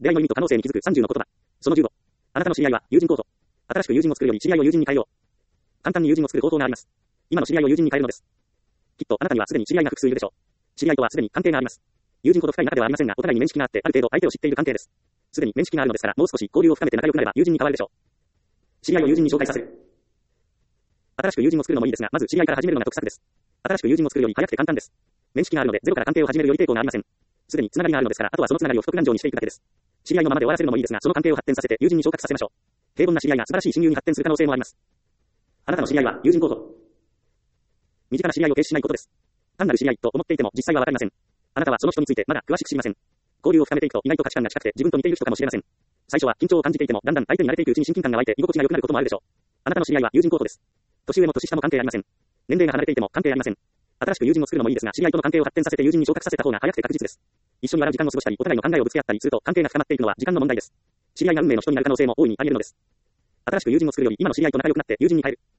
出会いの意味と可能性に気づく30の言葉。その15。あなたの知り合いは友人コート。新しく友人を作るより知り合いを友人に変えよう。簡単に友人を作る方法があります。今の知り合いを友人に変えるのです。きっとあなたにはすでに知り合いが複数いるでしょう。知り合いとはすでに関係があります。友人ほど深い仲ではありませんが、お互いに面識があって、ある程度相手を知っている関係です。すでに面識があるのですから、もう少し交流を深めて仲良くなれば友人に変わるでしょう。知り合いを友人に紹介させる。新しく友人を作るのもいいですが、まず知り合いから始めるのが得策です。新しく友人を作るより早くて簡単です。面識があるので、ゼロから関係を始めるより抵抗がありません。すでにつながりがあるのですから、あとはそのつながりを太く頑丈にしていくだけです。知り合いのままで終わらせるのもいいですが、その関係を発展させて友人に昇格させましょう。平凡な知り合いが素晴らしい親友に発展する可能性もあります。あなたの知り合いは友人コート。身近な知り合いを軽視しないことです。単なる知り合いと思っていても実際はわかりません。あなたはその人についてまだ詳しく知りません。交流を深めていくと意外と価値観が近くて自分と似ている人かもしれません。最初は緊張を感じていても、だんだん相手に慣れていくうちに親近感が湧いて居心地が良くなることもあるでしょう。あなたの知り合いは友人コートです。年上も年下も関係ありません。年齢が離れていても関係ありません。新しく友人を作るのもいいですが、知り合いとの関係を発展させて友人に昇格させた方が早くて確実です。一緒に笑う時間を過ごしたり、お互いの考えをぶつけ合ったりすると関係が深まっていくのは時間の問題です。知り合いが運命の人になる可能性も大いにあり得るのです。新しく友人を作るより今の知り合いと仲良くなって友人に変える。